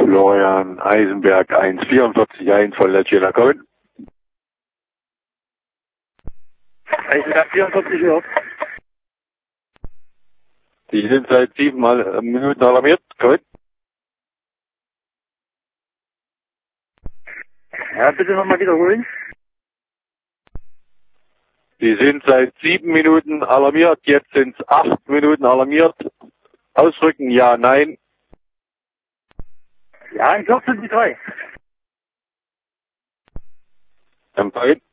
Florian Eisenberg 144 von Leggera kommen. Eisenberg 44 Uhr. Die sind seit 7 Minuten alarmiert. Kommen. Ja, bitte nochmal wiederholen. Die sind seit 7 Minuten alarmiert. Jetzt sind es 8 Minuten alarmiert. Ausrücken, ja, nein. Ja, in 14 die 3. Empfangen.